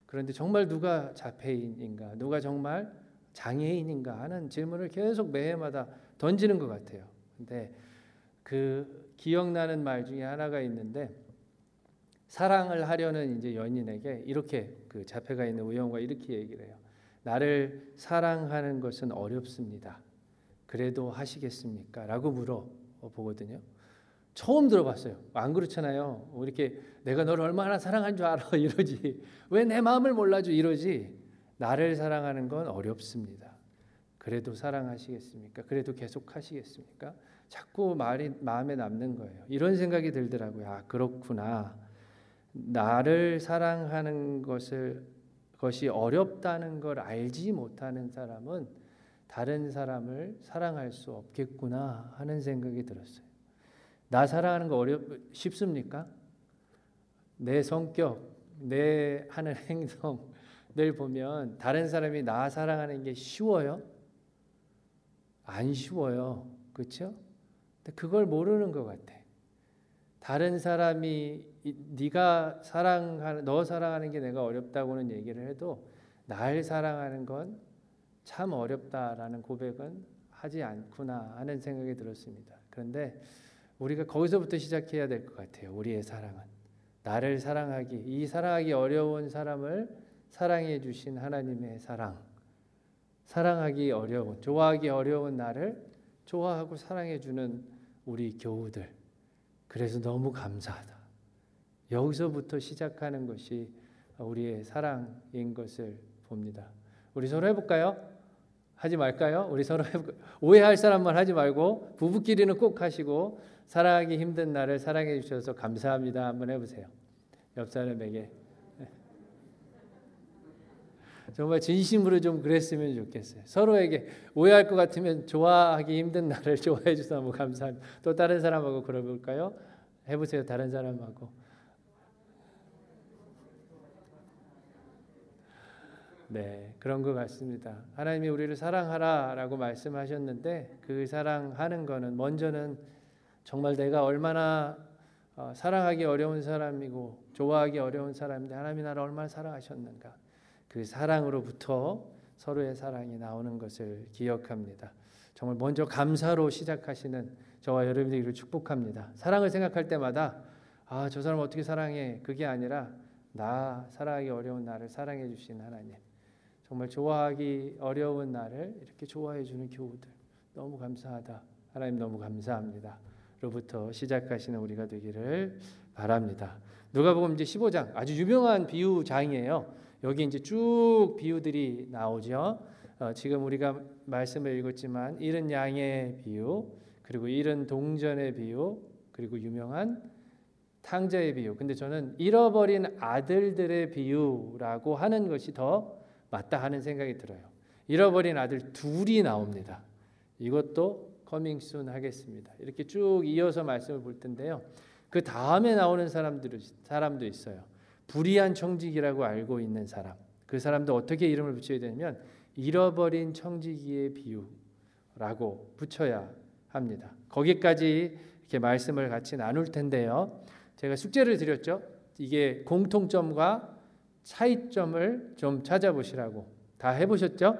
그런데 정말 누가 자폐인인가, 누가 정말 장애인인가 하는 질문을 계속 매해마다 던지는 것 같아요. 근데 그 기억나는 말 중에 하나가 있는데, 사랑을 하려는 이제 연인에게 이렇게 그 자폐가 있는 의원과 이렇게 얘기를 해요. 나를 사랑하는 것은 어렵습니다. 그래도 하시겠습니까? 라고 물어보거든요. 처음 들어봤어요. 안 그렇잖아요. 이렇게 내가 너를 얼마나 사랑한 줄 알아 이러지. 왜 내 마음을 몰라줘 이러지. 나를 사랑하는 건 어렵습니다. 그래도 사랑하시겠습니까? 그래도 계속 하시겠습니까? 자꾸 말이 마음에 남는 거예요. 이런 생각이 들더라고요. 아, 그렇구나. 나를 사랑하는 것이 어렵다는 걸 알지 못하는 사람은 다른 사람을 사랑할 수 없겠구나 하는 생각이 들었어요. 나 사랑하는 거 쉽습니까? 내 성격, 내 하는 행동을 보면 다른 사람이 나 사랑하는 게 쉬워요? 안 쉬워요. 그렇죠? 근데 그걸 모르는 것 같아. 다른 사람이 너 사랑하는 게 내가 어렵다고는 얘기를 해도 날 사랑하는 건 참 어렵다라는 고백은 하지 않구나 하는 생각이 들었습니다. 그런데 우리가 거기서부터 시작해야 될 것 같아요. 우리의 사랑은 나를 사랑하기, 이 사랑하기 어려운 사람을 사랑해 주신 하나님의 사랑, 사랑하기 어려운, 좋아하기 어려운 나를 좋아하고 사랑해 주는 우리 교우들, 그래서 너무 감사하다. 여기서부터 시작하는 것이 우리의 사랑인 것을 봅니다. 우리 서로 해볼까요? 하지 말까요? 우리 서로 오해할 사람만 하지 말고 부부끼리는 꼭 하시고, 사랑하기 힘든 나를 사랑해 주셔서 감사합니다 한번 해보세요. 옆 사람에게 정말 진심으로 좀 그랬으면 좋겠어요. 서로에게 오해할 것 같으면 좋아하기 힘든 나를 좋아해 주셔서 너무 감사합니다. 또 다른 사람하고 그러볼까요? 해보세요. 다른 사람하고. 네, 그런 것 같습니다. 하나님이 우리를 사랑하라라고 말씀하셨는데, 그 사랑하는 거는 먼저는 정말 내가 얼마나 사랑하기 어려운 사람이고 좋아하기 어려운 사람인데 하나님이 나를 얼마나 사랑하셨는가, 그 사랑으로부터 서로의 사랑이 나오는 것을 기억합니다. 정말 먼저 감사로 시작하시는 저와 여러분들을 축복합니다. 사랑을 생각할 때마다 아, 저 사람 어떻게 사랑해, 그게 아니라 나 사랑하기 어려운 나를 사랑해 주신 하나님, 정말 좋아하기 어려운 나를 이렇게 좋아해 주는 교우들 너무 감사하다, 하나님 너무 감사합니다 로부터 시작하시는 우리가 되기를 바랍니다. 누가복음 이제 15장 아주 유명한 비유장이에요. 여기 이제 쭉 비유들이 나오죠. 지금 우리가 말씀을 읽었지만 잃은 양의 비유, 그리고 잃은 동전의 비유, 그리고 유명한 탕자의 비유. 근데 저는 잃어버린 아들들의 비유라고 하는 것이 더 맞다 하는 생각이 들어요. 잃어버린 아들 둘이 나옵니다. 이것도 커밍순 하겠습니다. 이렇게 쭉 이어서 말씀을 볼 텐데요. 그 다음에 나오는 사람도 있어요. 불의한 청지기라고 알고 있는 사람. 그 사람도 어떻게 이름을 붙여야 되냐면 잃어버린 청지기의 비유라고 붙여야 합니다. 거기까지 이렇게 말씀을 같이 나눌 텐데요. 제가 숙제를 드렸죠. 이게 공통점과 차이점을 좀 찾아보시라고. 다 해보셨죠?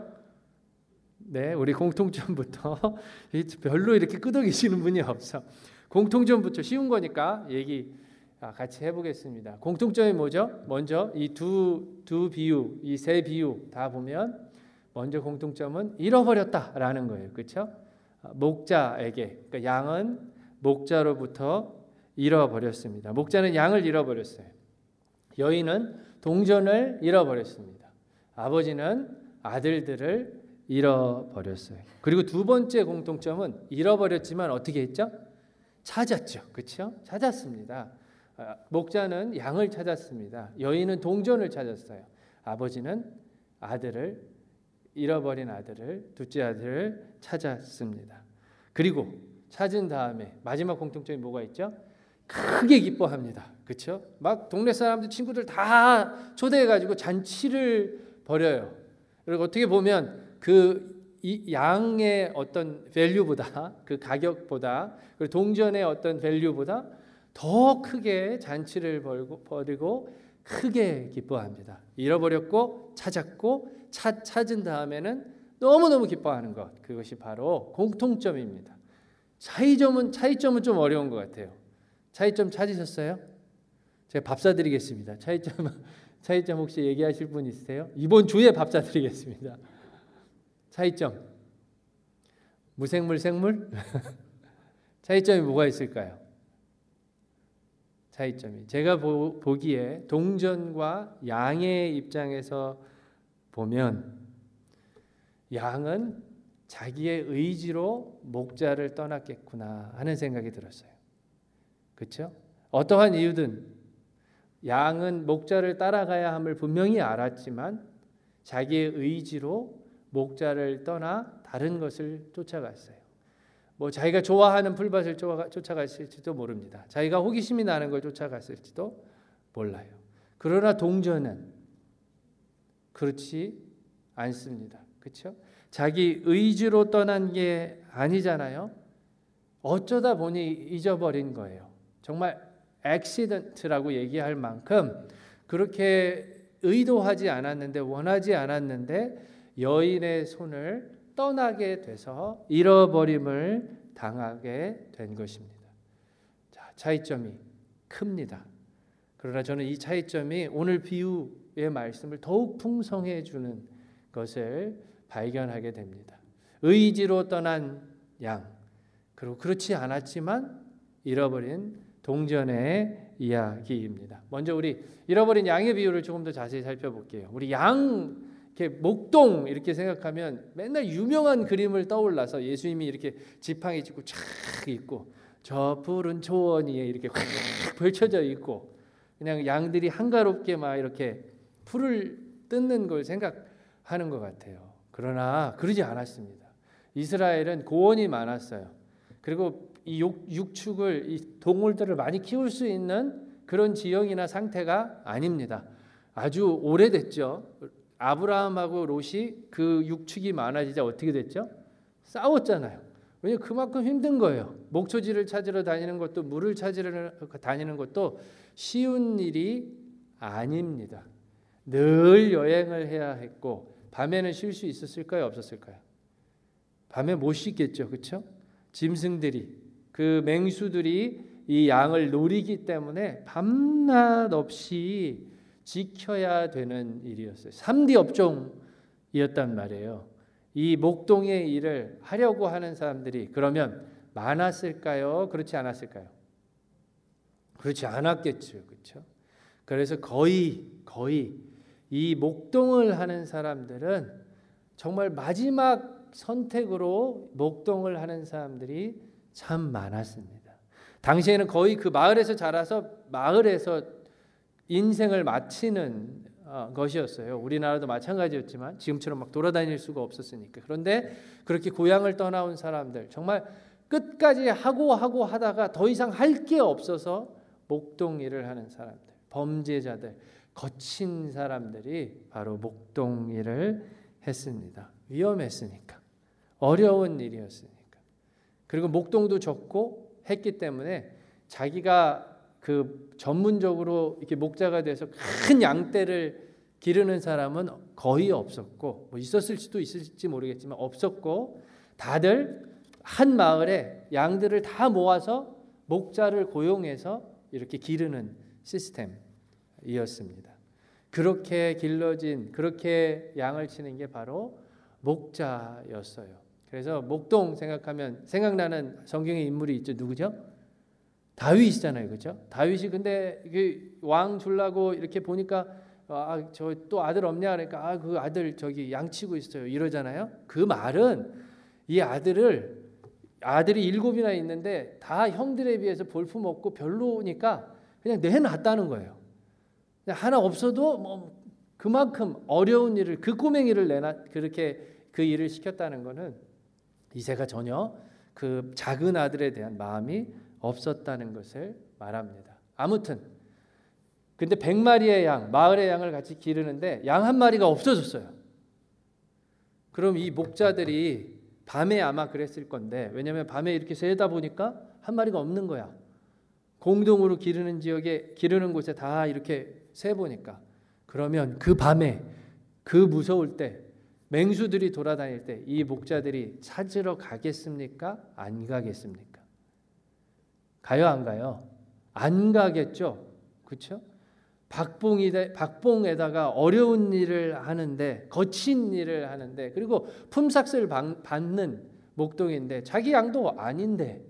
네, 우리 공통점부터 별로 이렇게 끄덕이시는 분이 없어. 공통점부터 쉬운 거니까 얘기 같이 해보겠습니다. 공통점이 뭐죠? 먼저 이 두 비유, 이 세 비유 다 보면 먼저 공통점은 잃어버렸다라는 거예요. 그렇죠? 목자에게, 그러니까 양은 목자로부터 잃어버렸습니다. 목자는 양을 잃어버렸어요. 여인은 동전을 잃어버렸습니다. 아버지는 아들들을 잃어버렸어요. 그리고 두 번째 공통점은 잃어버렸지만 어떻게 했죠? 찾았죠. 그렇죠? 찾았습니다. 목자는 양을 찾았습니다. 여인은 동전을 찾았어요. 아버지는 잃어버린 아들을, 둘째 아들을 찾았습니다. 그리고 찾은 다음에 마지막 공통점이 뭐가 있죠? 크게 기뻐합니다. 그렇죠? 막 동네 사람들, 친구들 다 초대해가지고 잔치를 벌여요. 그리고 어떻게 보면 이 양의 어떤 밸류보다, 그 가격보다, 그리고 동전의 어떤 밸류보다 더 크게 잔치를 벌이고 크게 기뻐합니다. 잃어버렸고 찾았고 찾은 다음에는 너무너무 기뻐하는 것, 그것이 바로 공통점입니다. 차이점은 좀 어려운 것 같아요. 차이점 찾으셨어요? 제가 밥 사드리겠습니다. 차이점 혹시 얘기하실 분 있으세요? 이번 주에 밥 사드리겠습니다. 차이점 무생물 생물? 차이점이 뭐가 있을까요? 차이점이 제가 보기에 동전과 양의 입장에서 보면 양은 자기의 의지로 목자를 떠났겠구나 하는 생각이 들었어요. 그렇죠? 어떠한 이유든 양은 목자를 따라가야 함을 분명히 알았지만 자기의 의지로 목자를 떠나 다른 것을 쫓아갔어요. 뭐 자기가 좋아하는 풀밭을 쫓아갔을지도 모릅니다. 자기가 호기심이 나는 걸 쫓아갔을지도 몰라요. 그러나 동전은 그렇지 않습니다. 그렇죠? 자기 의지로 떠난 게 아니잖아요. 어쩌다 보니 잊어버린 거예요. 정말 액시던트라고 얘기할 만큼 그렇게 의도하지 않았는데 원하지 않았는데 여인의 손을 떠나게 돼서 잃어버림을 당하게 된 것입니다. 자, 차이점이 큽니다. 그러나 저는 이 차이점이 오늘 비유의 말씀을 더욱 풍성해 주는 것을 발견하게 됩니다. 의지로 떠난 양, 그리고 그렇지 않았지만 잃어버린 동전의 이야기입니다. 먼저 우리 잃어버린 양의 비유를 조금 더 자세히 살펴볼게요. 우리 양 이렇게 목동 이렇게 생각하면 맨날 유명한 그림을 떠올라서 예수님이 이렇게 지팡이 짚고 촥 있고 저 푸른 초원 위에 이렇게 확 펼쳐져 있고 그냥 양들이 한가롭게 막 이렇게 풀을 뜯는 걸 생각하는 것 같아요. 그러나 그러지 않았습니다. 이스라엘은 고원이 많았어요. 그리고 이 육축을 이 동물들을 많이 키울 수 있는 그런 지형이나 상태가 아닙니다. 아주 오래됐죠. 아브라함하고 롯이 그 육축이 많아지자 어떻게 됐죠? 싸웠잖아요. 왜냐하면 그만큼 힘든 거예요. 목초지를 찾으러 다니는 것도 물을 찾으러 다니는 것도 쉬운 일이 아닙니다. 늘 여행을 해야 했고 밤에는 쉴 수 있었을까요? 없었을까요? 밤에 못 쉬겠죠. 그렇죠? 짐승들이 그 맹수들이 이 양을 노리기 때문에 밤낮 없이 지켜야 되는 일이었어요. 3D 업종이었단 말이에요. 이 목동의 일을 하려고 하는 사람들이 그러면 많았을까요? 그렇지 않았을까요? 그렇지 않았겠죠. 그렇죠? 그래서 거의 이 목동을 하는 사람들은 정말 마지막 선택으로 목동을 하는 사람들이 참 많았습니다. 당시에는 거의 그 마을에서 자라서 마을에서 인생을 마치는 것이었어요. 우리나라도 마찬가지였지만 지금처럼 막 돌아다닐 수가 없었으니까. 그런데 그렇게 고향을 떠나온 사람들 정말 끝까지 하고 하다가 더 이상 할 게 없어서 목동 일을 하는 사람들, 범죄자들, 거친 사람들이 바로 목동 일을 했습니다. 위험했으니까. 어려운 일이었으니까. 그리고 목동도 적고 했기 때문에 자기가 그 전문적으로 이렇게 목자가 돼서 큰 양떼를 기르는 사람은 거의 없었고 뭐 있었을지도 있을지 모르겠지만 없었고 다들 한 마을에 양들을 다 모아서 목자를 고용해서 이렇게 기르는 시스템이었습니다. 그렇게 길러진 그렇게 양을 치는 게 바로 목자였어요. 그래서 목동 생각하면 생각나는 성경의 인물이 있죠. 누구죠? 다윗이잖아요, 그렇죠? 다윗이 근데 왕 주려고 이렇게 보니까 저 또 아들 없냐 그러니까 그 아들 저기 양치고 있어요 이러잖아요. 그 말은 이 아들이 7이나 있는데 다 형들에 비해서 볼품 없고 별로니까 그냥 내놨다는 거예요. 하나 없어도 뭐 그만큼 어려운 일을 그 꼬맹이를 그렇게 그 일을 시켰다는 거는 이새가 전혀 그 작은 아들에 대한 마음이 없었다는 것을 말합니다. 아무튼 근데 100마리의 양, 마을의 양을 같이 기르는데 양 한 마리가 없어졌어요. 그럼 이 목자들이 밤에 아마 그랬을 건데 왜냐하면 밤에 이렇게 새다 보니까 한 마리가 없는 거야. 공동으로 기르는 지역에 기르는 곳에 다 이렇게 세 보니까 그러면 그 밤에 그 무서울 때 맹수들이 돌아다닐 때 이 목자들이 찾으러 가겠습니까? 안 가겠습니까? 가요 안 가요? 안 가겠죠. 그렇죠? 박봉에다가 어려운 일을 하는데 거친 일을 하는데 그리고 품삯을 받는 목동인데 자기 양도 아닌데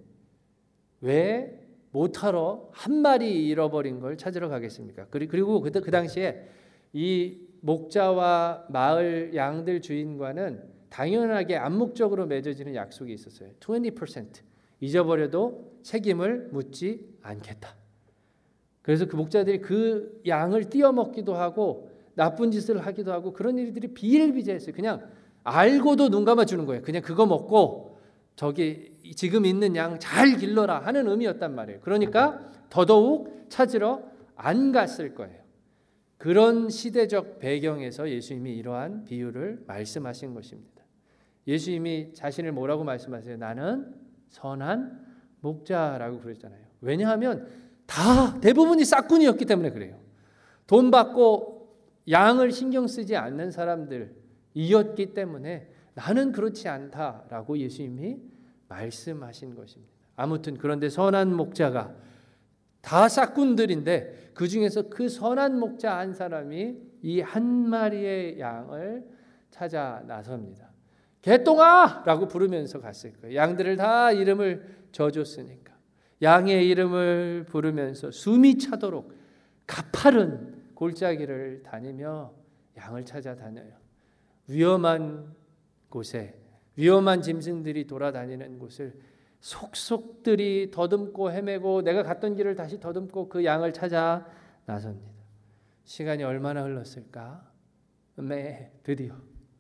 왜 못하러 한 마리 잃어버린 걸 찾으러 가겠습니까? 그리고 그 당시에 이 목자와 마을 양들 주인과는 당연하게 암묵적으로 맺어지는 약속이 있었어요. 20% 잊어버려도 책임을 묻지 않겠다. 그래서 그 목자들이 그 양을 띄어먹기도 하고 나쁜 짓을 하기도 하고 그런 일들이 비일비재했어요. 그냥 알고도 눈 감아주는 거예요. 그냥 그거 먹고 저기 지금 있는 양 잘 길러라 하는 의미였단 말이에요. 그러니까 더더욱 찾으러 안 갔을 거예요. 그런 시대적 배경에서 예수님이 이러한 비유를 말씀하신 것입니다. 예수님이 자신을 뭐라고 말씀하세요? 나는 선한 목자라고 그랬잖아요. 왜냐하면 다 대부분이 싹군이었기 때문에 그래요. 돈 받고 양을 신경 쓰지 않는 사람들이었기 때문에 나는 그렇지 않다라고 예수님이 말씀하신 것입니다. 아무튼 그런데 선한 목자가 다 싹군들인데 그 중에서 그 선한 목자 한 사람이 이 한 마리의 양을 찾아 나섭니다. 개똥아! 라고 부르면서 갔을 거예요. 양들을 다 이름을 져줬으니까. 양의 이름을 부르면서 숨이 차도록 가파른 골짜기를 다니며 양을 찾아 다녀요. 위험한 곳에 위험한 짐승들이 돌아다니는 곳을 속속들이 더듬고 헤매고 내가 갔던 길을 다시 더듬고 그 양을 찾아 나섭니다. 시간이 얼마나 흘렀을까? 드디어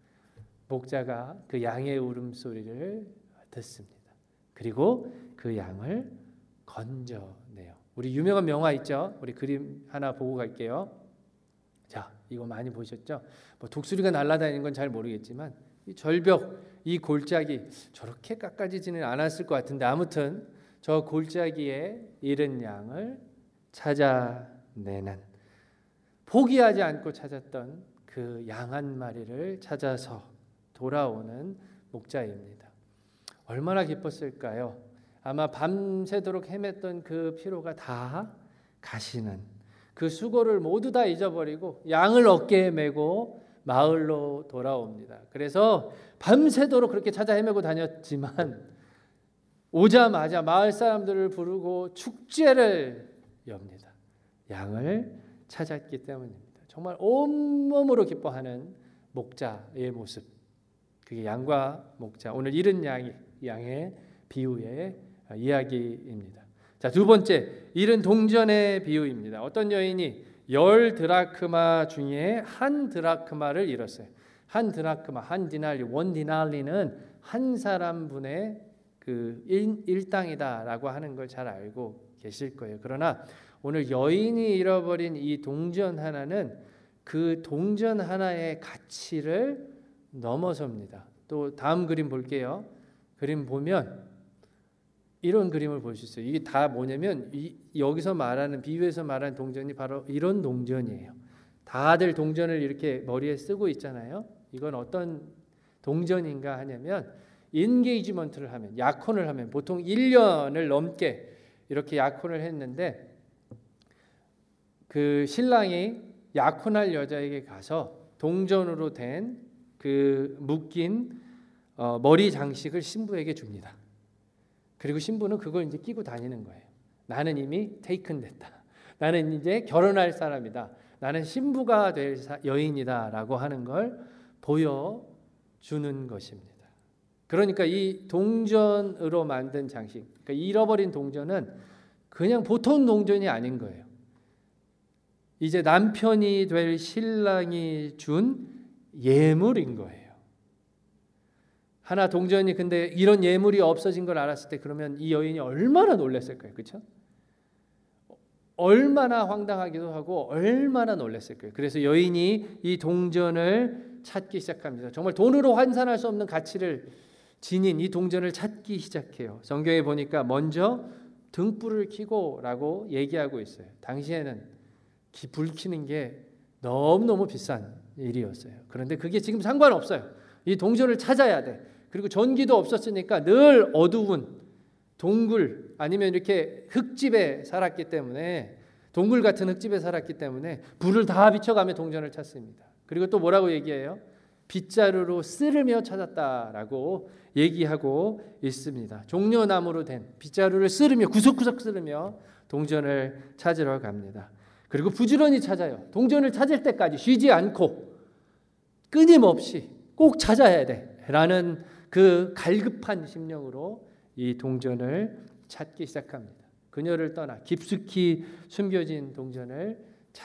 목자가 그 양의 울음소리를 듣습니다. 그리고 그 양을 건져내요. 우리 유명한 명화 있죠? 우리 그림 하나 보고 갈게요. 자, 이거 많이 보셨죠? 뭐 독수리가 날아다니는 건 잘 모르겠지만 이 절벽, 이 골짜기 저렇게 깎아지지는 않았을 것 같은데 아무튼 저 골짜기에 잃은 양을 찾아내는 포기하지 않고 찾았던 그 양 한 마리를 찾아서 돌아오는 목자입니다. 얼마나 기뻤을까요? 아마 밤새도록 헤맸던 그 피로가 다 가시는 그 수고를 모두 다 잊어버리고 양을 어깨에 메고 마을로 돌아옵니다. 그래서 밤새도록 그렇게 찾아 헤매고 다녔지만 오자마자 마을 사람들을 부르고 축제를 엽니다. 양을 찾았기 때문입니다. 정말 온몸으로 기뻐하는 목자의 모습. 그게 양과 목자. 오늘 잃은 양의 비유의 이야기입니다. 자, 두 번째, 잃은 동전의 비유입니다. 어떤 여인이 10드라크마 중에 한 드라크마를 잃었어요. 한 드라크마, 한 디날리, 원 디날리는 한 사람분의 그 일당이다라고 하는 걸 잘 알고 계실 거예요. 그러나 오늘 여인이 잃어버린 이 동전 하나는 그 동전 하나의 가치를 넘어섭니다. 또 다음 그림 볼게요. 그림 보면 이런 그림을 볼 수 있어요. 이게 다 뭐냐면 여기서 말하는 비유에서 말하는 동전이 바로 이런 동전이에요. 다들 동전을 이렇게 머리에 쓰고 있잖아요. 이건 어떤 동전인가 하냐면 인게이지먼트를 하면 약혼을 하면 보통 1년을 넘게 이렇게 약혼을 했는데 그 신랑이 약혼할 여자에게 가서 동전으로 된 그 묶인 머리 장식을 신부에게 줍니다. 그리고 신부는 그걸 이제 끼고 다니는 거예요. 나는 이미 테이큰 됐다. 나는 이제 결혼할 사람이다. 나는 신부가 될 여인이다라고 하는 걸 보여주는 것입니다. 그러니까 이 동전으로 만든 장식, 그러니까 잃어버린 동전은 그냥 보통 동전이 아닌 거예요. 이제 남편이 될 신랑이 준 예물인 거예요. 하나 동전이 근데 이런 예물이 없어진 걸 알았을 때 그러면 이 여인이 얼마나 놀랐을까요? 그렇죠? 얼마나 황당하기도 하고 얼마나 놀랐을 거예요. 그래서 여인이 이 동전을 찾기 시작합니다. 정말 돈으로 환산할 수 없는 가치를 지닌 이 동전을 찾기 시작해요. 성경에 보니까 먼저 등불을 켜고라고 얘기하고 있어요. 당시에는 불 켜는 게 너무너무 비싼 일이었어요. 그런데 그게 지금 상관없어요. 이 동전을 찾아야 돼. 그리고 전기도 없었으니까 늘 어두운 동굴 아니면 이렇게 흙집에 살았기 때문에, 동굴 같은 흙집에 살았기 때문에 불을 다 비춰가며 동전을 찾습니다. 그리고 또 뭐라고 얘기해요? 빗자루로 쓸으며 찾았다라고 얘기하고 있습니다. 종려나무로 된 빗자루를 쓸으며, 구석구석 쓸으며 동전을 찾으러 갑니다. 그리고 부지런히 찾아요. 동전을 찾을 때까지 쉬지 않고 끊임없이 꼭 찾아야 돼라는 그 갈급한 심령으로 이 동전을 찾기 시작합니다. 그녀를 떠나 깊숙이 숨겨진 동전을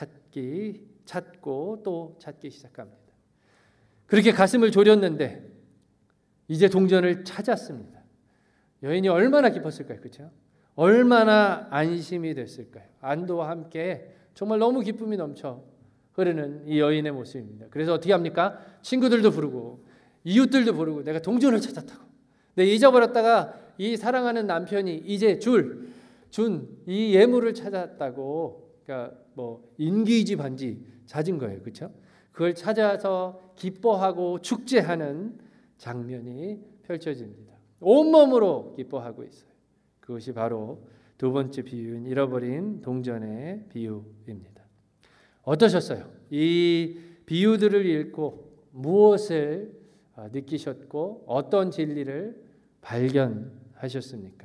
찾고 또 찾기 시작합니다. 그렇게 가슴을 졸였는데 이제 동전을 찾았습니다. 여인이 얼마나 기뻤을까요? 그렇죠? 얼마나 안심이 됐을까요? 안도와 함께 정말 너무 기쁨이 넘쳐 흐르는 이 여인의 모습입니다. 그래서 어떻게 합니까? 친구들도 부르고 이웃들도 부르고 내가 동전을 찾았다고, 내가 잊어버렸다가 이 사랑하는 남편이 이제 준 이 예물을 찾았다고, 그러니까 뭐 인기지 반지 찾은 거예요. 그렇죠? 그걸 찾아서 기뻐하고 축제하는 장면이 펼쳐집니다. 온몸으로 기뻐하고 있어요. 그것이 바로 두 번째 비유인 잃어버린 동전의 비유입니다. 어떠셨어요? 이 비유들을 읽고 무엇을 느끼셨고 어떤 진리를 발견하셨습니까?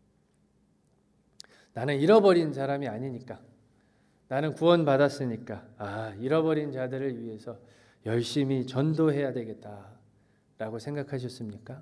나는 잃어버린 사람이 아니니까, 나는 구원받았으니까 잃어버린 자들을 위해서 열심히 전도해야 되겠다라고 생각하셨습니까?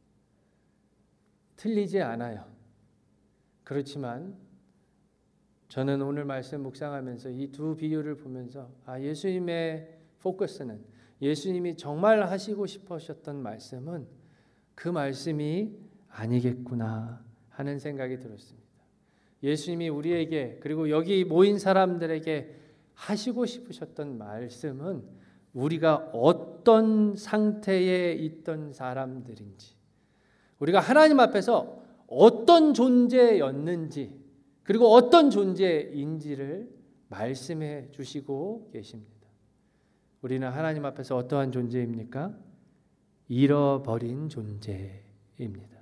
틀리지 않아요. 그렇지만 저는 오늘 말씀 묵상하면서 이 두 비유를 보면서 예수님의 포커스는, 예수님이 정말 하시고 싶으셨던 말씀은 그 말씀이 아니겠구나 하는 생각이 들었습니다. 예수님이 우리에게, 그리고 여기 모인 사람들에게 하시고 싶으셨던 말씀은 우리가 어떤 상태에 있던 사람들인지, 우리가 하나님 앞에서 어떤 존재였는지, 그리고 어떤 존재인지를 말씀해 주시고 계십니다. 우리는 하나님 앞에서 어떠한 존재입니까? 잃어버린 존재입니다.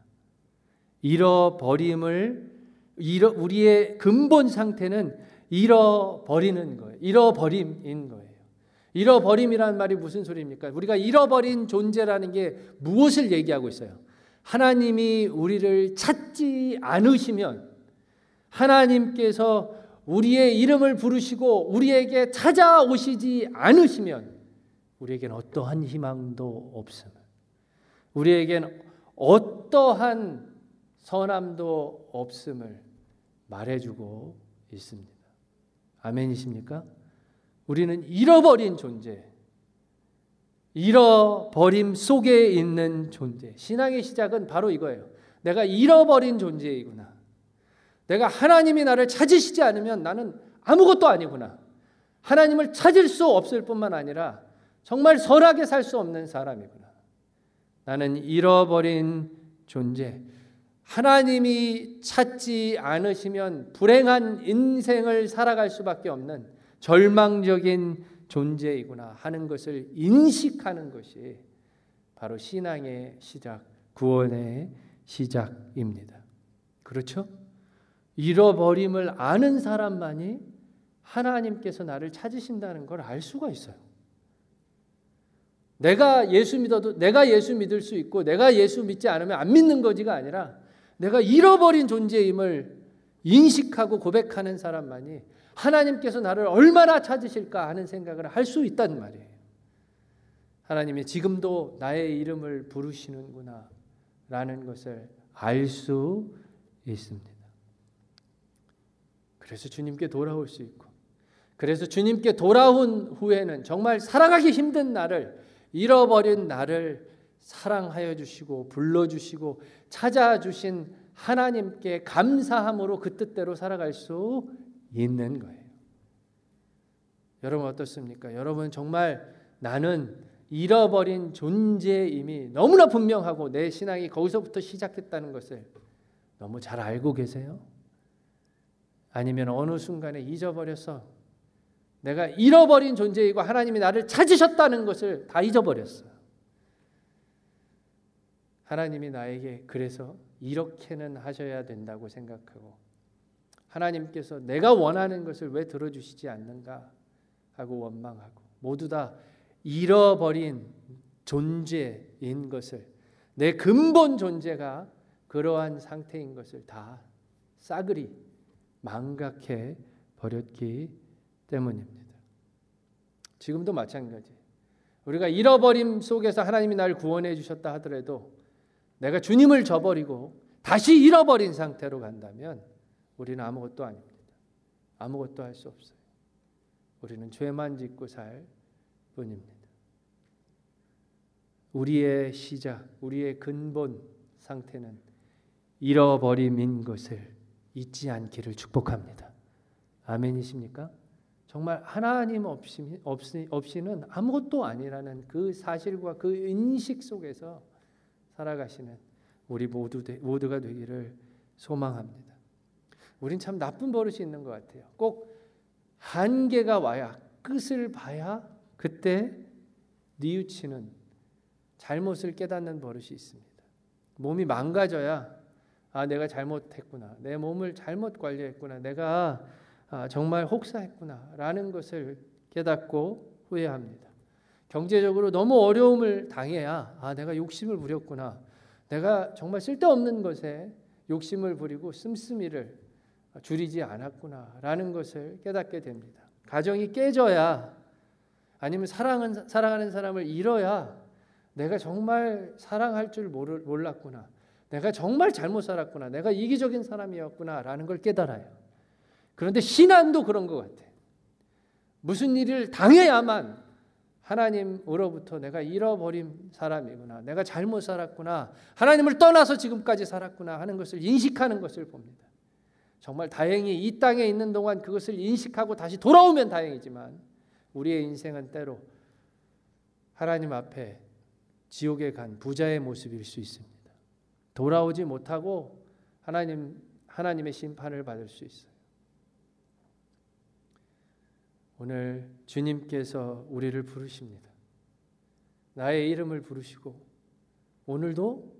우리의 근본 상태는 잃어버리는 거예요. 잃어버림인 거예요. 잃어버림이라는 말이 무슨 소리입니까? 우리가 잃어버린 존재라는 게 무엇을 얘기하고 있어요? 하나님이 우리를 찾지 않으시면, 하나님께서 우리의 이름을 부르시고 우리에게 찾아오시지 않으시면 우리에겐 어떠한 희망도 없습니다. 우리에겐 어떠한 선함도 없음을 말해주고 있습니다. 아멘이십니까? 우리는 잃어버린 존재, 잃어버림 속에 있는 존재. 신앙의 시작은 바로 이거예요. 내가 잃어버린 존재이구나. 내가 하나님이 나를 찾으시지 않으면 나는 아무것도 아니구나. 하나님을 찾을 수 없을 뿐만 아니라 정말 선하게 살 수 없는 사람이구나. 나는 잃어버린 존재. 하나님이 찾지 않으시면 불행한 인생을 살아갈 수밖에 없는 절망적인 존재이구나 하는 것을 인식하는 것이 바로 신앙의 시작, 구원의 시작입니다. 그렇죠? 잃어버림을 아는 사람만이 하나님께서 나를 찾으신다는 걸 알 수가 있어요. 내가 예수 믿어도 내가 예수 믿을 수 있고, 내가 예수 믿지 않으면 안 믿는 거지가 아니라 내가 잃어버린 존재임을 인식하고 고백하는 사람만이 하나님께서 나를 얼마나 찾으실까 하는 생각을 할 수 있단 말이에요. 하나님이 지금도 나의 이름을 부르시는구나 라는 것을 알 수 있습니다. 그래서 주님께 돌아올 수 있고, 그래서 주님께 돌아온 후에는 정말 살아가기 힘든 나를, 잃어버린 나를 사랑하여 주시고 불러주시고 찾아주신 하나님께 감사함으로 그 뜻대로 살아갈 수 있는 거예요. 여러분 어떻습니까? 여러분 정말 나는 잃어버린 존재임이 너무나 분명하고 내 신앙이 거기서부터 시작했다는 것을 너무 잘 알고 계세요? 아니면 어느 순간에 잊어버려서 내가 잃어버린 존재이고 하나님이 나를 찾으셨다는 것을 다 잊어버렸어요. 하나님이 나에게 그래서 이렇게는 하셔야 된다고 생각하고 하나님께서 내가 원하는 것을 왜 들어주시지 않는가 하고 원망하고 모두 다 잃어버린 존재인 것을 내 근본 존재가 그러한 상태인 것을 다 싸그리 망각해 버렸기 때문입니다. 지금도 마찬가지예요. 우리가 잃어버림 속에서 하나님이 나를 구원해 주셨다 하더라도 내가 주님을 저버리고 다시 잃어버린 상태로 간다면 우리는 아무것도 아닙니다. 아무것도 할 수 없어요. 우리는 죄만 짓고 살 뿐입니다. 우리의 시작, 우리의 근본 상태는 잃어버림인 것을 잊지 않기를 축복합니다. 아멘이십니까? 정말 하나님 없이는 아무것도 아니라는 그 사실과 그 인식 속에서 살아가시는 우리 모두가 되기를 소망합니다. 우린 참 나쁜 버릇이 있는 것 같아요. 꼭 한계가 와야 끝을 봐야 그때 뉘우치는 잘못을 깨닫는 버릇이 있습니다. 몸이 망가져야 내가 잘못했구나. 내 몸을 잘못 관리했구나. 내가 정말 혹사했구나 라는 것을 깨닫고 후회합니다. 경제적으로 너무 어려움을 당해야 내가 욕심을 부렸구나. 내가 정말 쓸데없는 것에 욕심을 부리고 씀씀이를 줄이지 않았구나 라는 것을 깨닫게 됩니다. 가정이 깨져야 아니면 사랑하는 사람을 잃어야 내가 정말 사랑할 줄 몰랐구나. 내가 정말 잘못 살았구나. 내가 이기적인 사람이었구나 라는 걸 깨달아요. 그런데 신앙도 그런 것 같아요. 무슨 일을 당해야만 하나님으로부터 내가 잃어버린 사람이구나. 내가 잘못 살았구나. 하나님을 떠나서 지금까지 살았구나 하는 것을 인식하는 것을 봅니다. 정말 다행히 이 땅에 있는 동안 그것을 인식하고 다시 돌아오면 다행이지만 우리의 인생은 때로 하나님 앞에 지옥에 간 부자의 모습일 수 있습니다. 돌아오지 못하고 하나님의 심판을 받을 수 있어요. 오늘 주님께서 우리를 부르십니다. 나의 이름을 부르시고 오늘도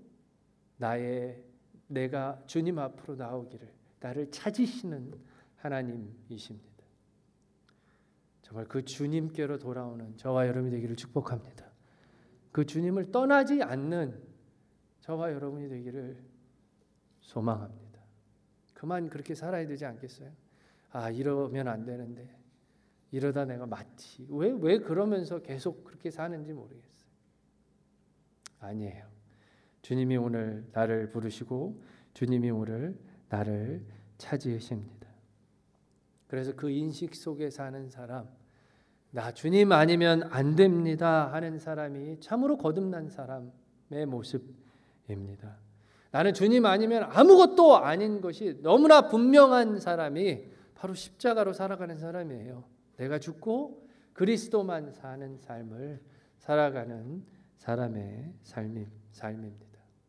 내가 주님 앞으로 나오기를 나를 찾으시는 하나님이십니다. 정말 그 주님께로 돌아오는 저와 여러분이 되기를 축복합니다. 그 주님을 떠나지 않는 저와 여러분이 되기를 소망합니다. 그만 그렇게 살아야 되지 않겠어요? 이러면 안 되는데 이러다 내가 맞지. 왜 그러면서 계속 그렇게 사는지 모르겠어요. 아니에요. 주님이 오늘 나를 부르시고 주님이 오늘 나를 찾으십니다. 그래서 그 인식 속에 사는 사람, 나 주님 아니면 안 됩니다 하는 사람이 참으로 거듭난 사람의 모습입니다. 나는 주님 아니면 아무것도 아닌 것이 너무나 분명한 사람이 바로 십자가로 살아가는 사람이에요. 내가 죽고 그리스도만 사는 삶을 살아가는 사람의 삶입니다.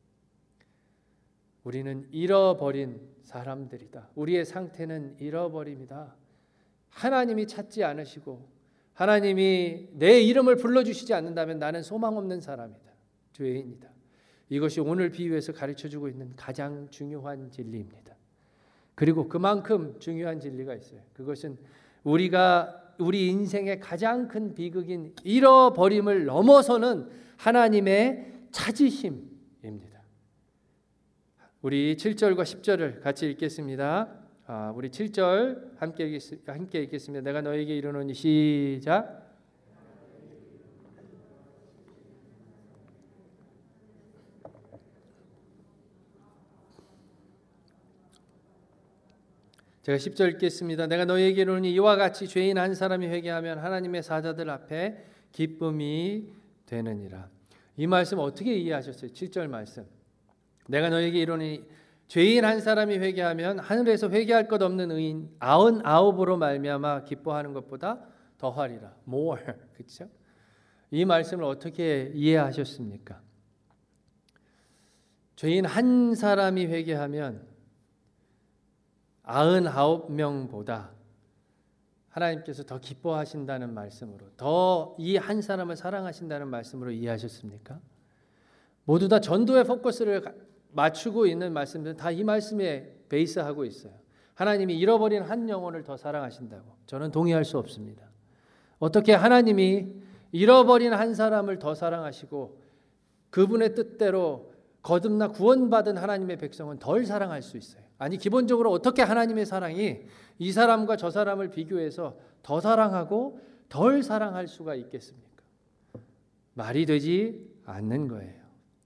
우리는 잃어버린 사람들이다. 우리의 상태는 잃어버림이다. 하나님이 찾지 않으시고 하나님이 내 이름을 불러주시지 않는다면 나는 소망 없는 사람이다. 죄인이다. 이것이 오늘 비유에서 가르쳐주고 있는 가장 중요한 진리입니다. 그리고 그만큼 중요한 진리가 있어요. 그것은 우리 인생의 가장 큰 비극인 잃어버림을 넘어서는 하나님의 찾으심입니다. 우리 7절과 10절을 같이 읽겠습니다. 우리 7절 함께 읽겠습니다. 내가 너에게 이르노니 시작. 제가 10절 읽겠습니다. 내가 너희에게 이르노니 이와 같이 죄인 한 사람이 회개하면 하나님의 사자들 앞에 기쁨이 되느니라. 이 말씀 어떻게 이해하셨어요? 7절 말씀. 내가 너희에게 이르노니 죄인 한 사람이 회개하면 하늘에서 회개할 것 없는 의인 99으로 말미암아 기뻐하는 것보다 더하리라. more. 그렇죠? 이 말씀을 어떻게 이해하셨습니까? 죄인 한 사람이 회개하면 99명보다 하나님께서 더 기뻐하신다는 말씀으로, 더 이 한 사람을 사랑하신다는 말씀으로 이해하셨습니까? 모두 다 전도의 포커스를 맞추고 있는 말씀들은 다 이 말씀에 베이스하고 있어요. 하나님이 잃어버린 한 영혼을 더 사랑하신다고 저는 동의할 수 없습니다. 어떻게 하나님이 잃어버린 한 사람을 더 사랑하시고 그분의 뜻대로 거듭나 구원받은 하나님의 백성은 덜 사랑할 수 있어요? 아니, 기본적으로 어떻게 하나님의 사랑이 이 사람과 저 사람을 비교해서 더 사랑하고 덜 사랑할 수가 있겠습니까? 말이 되지 않는 거예요.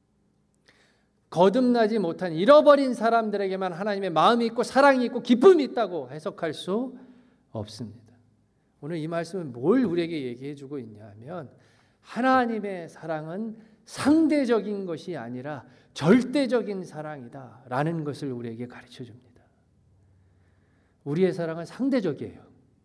거듭나지 못한 잃어버린 사람들에게만 하나님의 마음이 있고 사랑이 있고 기쁨이 있다고 해석할 수 없습니다. 오늘 이 말씀은 뭘 우리에게 얘기해 주고 있냐 하면 하나님의 사랑은 상대적인 것이 아니라 절대적인 사랑이다라는 것을 우리에게 가르쳐 줍니다. 우리의 사랑은 상대적이에요.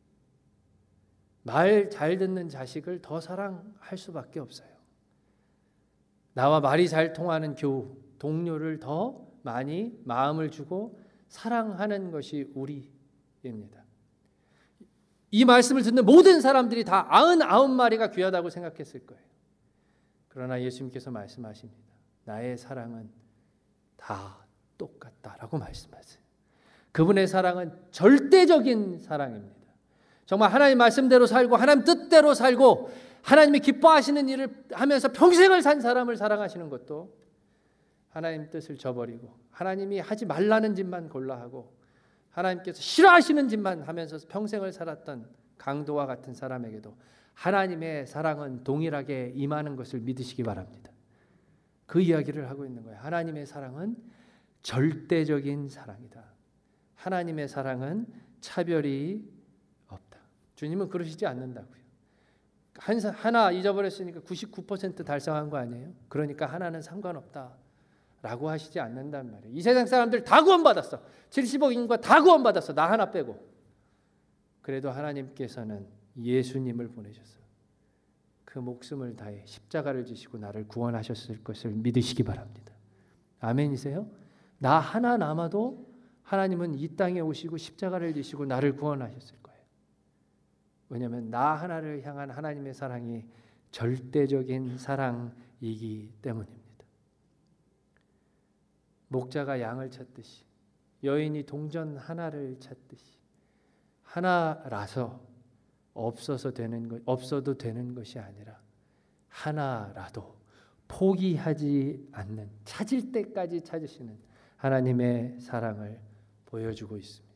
말 잘 듣는 자식을 더 사랑할 수밖에 없어요. 나와 말이 잘 통하는 교우, 동료를 더 많이 마음을 주고 사랑하는 것이 우리입니다. 이 말씀을 듣는 모든 사람들이 다 99마리가 귀하다고 생각했을 거예요. 그러나 예수님께서 말씀하십니다. 나의 사랑은 다 똑같다라고 말씀하세요. 그분의 사랑은 절대적인 사랑입니다. 정말 하나님 말씀대로 살고 하나님 뜻대로 살고 하나님이 기뻐하시는 일을 하면서 평생을 산 사람을 사랑하시는 것도 하나님 뜻을 저버리고 하나님이 하지 말라는 짓만 골라 하고 하나님께서 싫어하시는 짓만 하면서 평생을 살았던 강도와 같은 사람에게도 하나님의 사랑은 동일하게 임하는 것을 믿으시기 바랍니다. 그 이야기를 하고 있는 거예요. 하나님의 사랑은 절대적인 사랑이다. 하나님의 사랑은 차별이 없다. 주님은 그러시지 않는다고요. 하나 잊어버렸으니까 99% 달성한 거 아니에요? 그러니까 하나는 상관없다 라고 하시지 않는단 말이에요. 이 세상 사람들 다 구원받았어. 70억 인구가 다 구원받았어. 나 하나 빼고. 그래도 하나님께서는 예수님을 보내셔서 그 목숨을 다해 십자가를 지시고 나를 구원하셨을 것을 믿으시기 바랍니다. 아멘이세요? 나 하나 남아도 하나님은 이 땅에 오시고 십자가를 지시고 나를 구원하셨을 거예요. 왜냐하면 나 하나를 향한 하나님의 사랑이 절대적인 사랑이기 때문입니다. 목자가 양을 찾듯이 여인이 동전 하나를 찾듯이 하나라서 없어도 되는 것이 아니라 하나라도 포기하지 않는 찾을 때까지 찾으시는 하나님의 사랑을 보여주고 있습니다.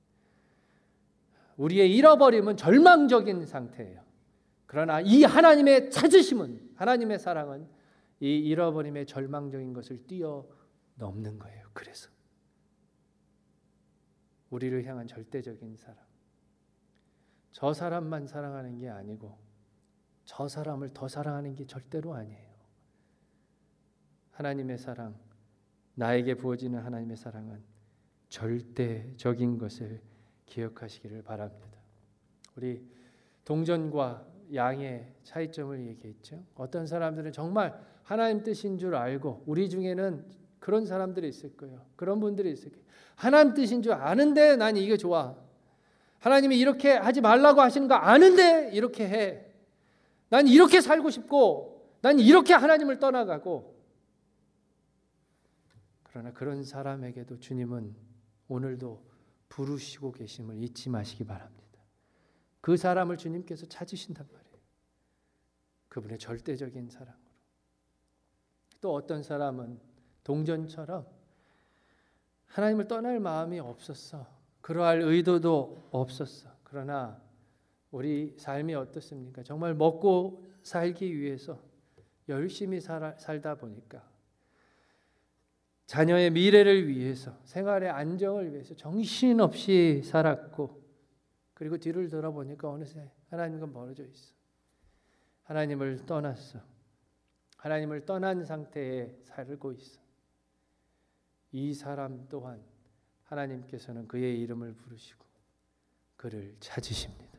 우리의 잃어버림은 절망적인 상태예요. 그러나 이 하나님의 찾으심은 하나님의 사랑은 이 잃어버림의 절망적인 것을 뛰어넘는 거예요. 그래서 우리를 향한 절대적인 사랑. 저 사람만 사랑하는 게 아니고 저 사람을 더 사랑하는 게 절대로 아니에요. 하나님의 사랑, 나에게 부어지는 하나님의 사랑은 절대적인 것을 기억하시기를 바랍니다. 우리 동전과 양의 차이점을 얘기했죠. 어떤 사람들은 정말 하나님 뜻인 줄 알고 우리 중에는 그런 사람들이 있을 거예요. 그런 분들이 있을 거예요. 하나님 뜻인 줄 아는데 난 이게 좋아. 하나님이 이렇게 하지 말라고 하시는 거 아는데 이렇게 해. 난 이렇게 살고 싶고 난 이렇게 하나님을 떠나가고. 그러나 그런 사람에게도 주님은 오늘도 부르시고 계심을 잊지 마시기 바랍니다. 그 사람을 주님께서 찾으신단 말이에요. 그분의 절대적인 사랑으로. 또 어떤 사람은 동전처럼 하나님을 떠날 마음이 없었어. 그러할 의도도 없었어. 그러나 우리 삶이 어떻습니까? 정말 먹고 살기 위해서 열심히 살다 보니까 자녀의 미래를 위해서 생활의 안정을 위해서 정신없이 살았고 그리고 뒤를 돌아보니까 어느새 하나님과 멀어져 있어. 하나님을 떠났어. 하나님을 떠난 상태에 살고 있어. 이 사람 또한 하나님께서는 그의 이름을 부르시고 그를 찾으십니다.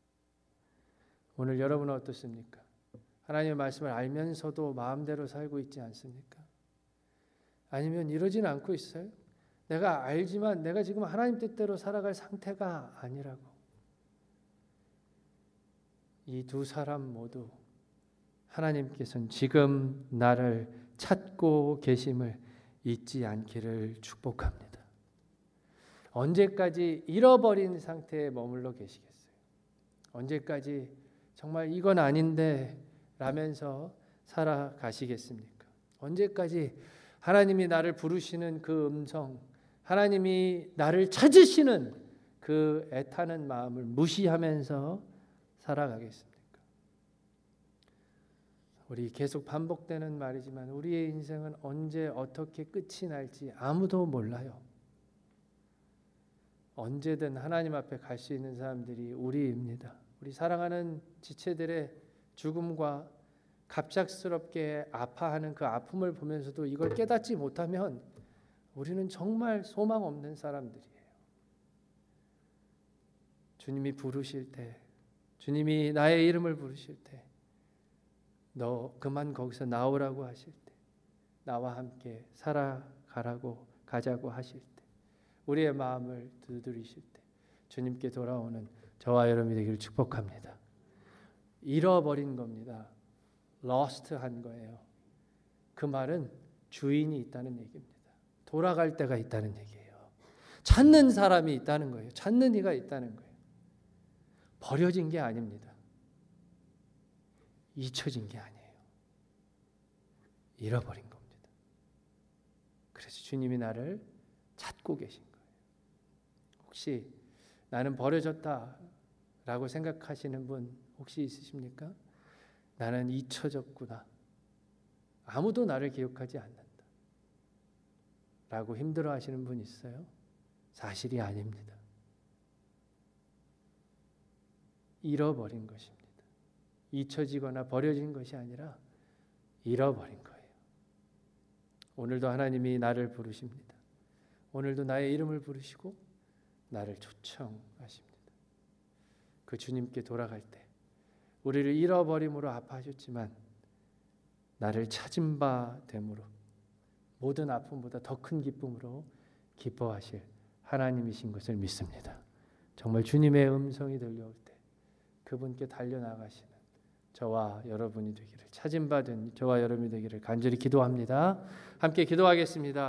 오늘 여러분은 어떻습니까? 하나님의 말씀을 알면서도 마음대로 살고 있지 않습니까? 아니면 이러진 않고 있어요? 내가 알지만 내가 지금 하나님 뜻대로 살아갈 상태가 아니라고. 이 두 사람 모두 하나님께서는 지금 나를 찾고 계심을 잊지 않기를 축복합니다. 언제까지 잃어버린 상태에 머물러 계시겠어요? 언제까지 정말 이건 아닌데 라면서 살아가시겠습니까? 언제까지 하나님이 나를 부르시는 그 음성, 하나님이 나를 찾으시는 그 애타는 마음을 무시하면서 살아가겠습니까? 우리 계속 반복되는 말이지만 우리의 인생은 언제 어떻게 끝이 날지 아무도 몰라요. 언제든 하나님 앞에 갈 수 있는 사람들이 우리입니다. 우리 사랑하는 지체들의 죽음과 갑작스럽게 아파하는 그 아픔을 보면서도 이걸 깨닫지 못하면 우리는 정말 소망 없는 사람들이에요. 주님이 부르실 때, 주님이 나의 이름을 부르실 때, 너 그만 거기서 나오라고 하실 때, 나와 함께 살아가라고 가자고 하실 때, 우리의 마음을 두드리실 때 주님께 돌아오는 저와 여러분이 되기를 축복합니다. 잃어버린 겁니다. lost한 거예요. 그 말은 주인이 있다는 얘기입니다. 돌아갈 때가 있다는 얘기예요. 찾는 사람이 있다는 거예요. 찾는 이가 있다는 거예요. 버려진 게 아닙니다. 잊혀진 게 아니에요. 잃어버린 겁니다. 그래서 주님이 나를 찾고 계신 거예요. 혹시 나는 버려졌다라고 생각하시는 분 혹시 있으십니까? 나는 잊혀졌구나. 아무도 나를 기억하지 않는다. 라고 힘들어하시는 분 있어요? 사실이 아닙니다. 잃어버린 것입니다. 잊혀지거나 버려진 것이 아니라 잃어버린 거예요. 오늘도 하나님이 나를 부르십니다. 오늘도 나의 이름을 부르시고 나를 초청하십니다. 그 주님께 돌아갈 때 우리를 잃어버림으로 아파하셨지만 나를 찾은 바 됨으로 모든 아픔보다 더 큰 기쁨으로 기뻐하실 하나님이신 것을 믿습니다. 정말 주님의 음성이 들려올 때 그분께 달려나가시는 저와 여러분이 되기를, 찾은 바 된 저와 여러분이 되기를 간절히 기도합니다. 함께 기도하겠습니다.